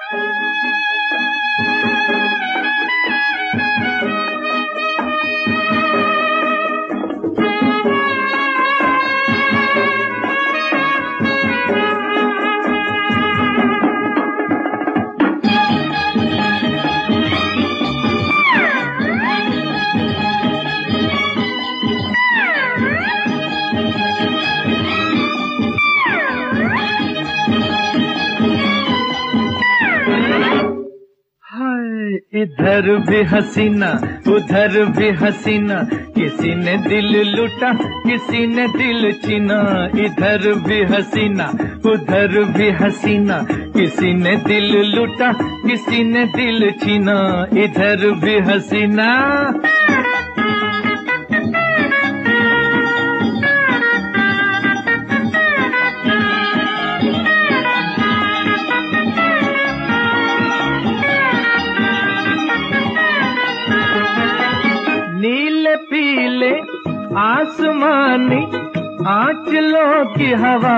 इधर भी हसीना उधर भी हसीना, किसी ने दिल लूटा किसी ने दिल छीना। इधर भी हसीना उधर भी हसीना, किसी ने दिल लूटा किसी ने दिल छीना। इधर भी हसीना नीले पीले आसमानी आंचलों की हवा,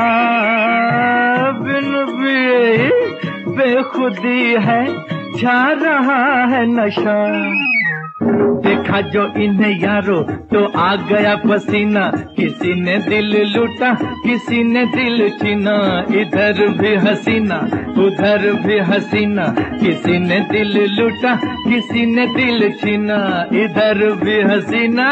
बिन पिए बेखुदी है छा रहा है नशा। देखा जो इन्हें यारो तो आ गया पसीना, किसी ने दिल लूटा किसी ने दिल छीना। इधर भी हसीना उधर भी हसीना, किसी ने दिल लूटा किसी ने दिल छीना। इधर भी हसीना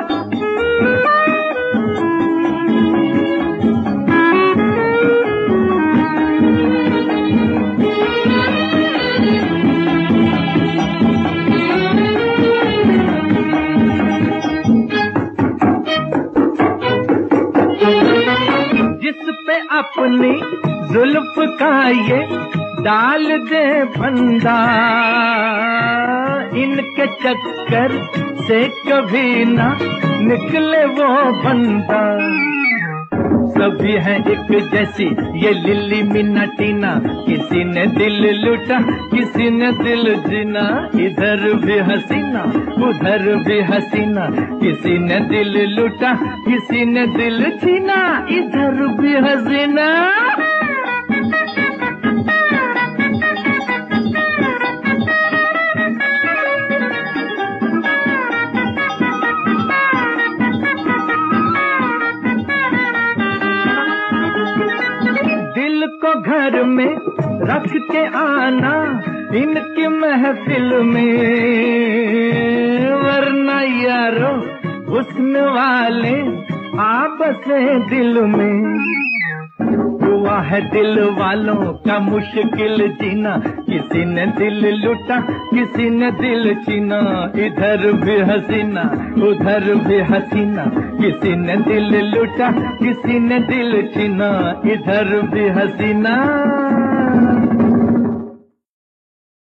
अपनी जुल्फ का ये डाल दे फंदा, इनके चक्कर से कभी ना निकले वो बंदा। सभी हैं एक जैसी ये लिली मीना टीना, किसी ने दिल लूटा किसी ने दिल जीना। इधर भी हसीना उधर भी हसीना, किसी ने दिल लूटा किसी ने दिल छीना। इधर भी हसीना को घर में रख के आना इनकी महफिल में, वरना यारो हुस्न वाले आपस दिल में। हुआ है दिल वालों का मुश्किल जीना, किसी ने दिल लूटा किसी ने दिल छीना। इधर भी हसीना उधर भी हसीना, किसी ने दिल लूटा किसी ने दिल छीना। इधर भी हसीना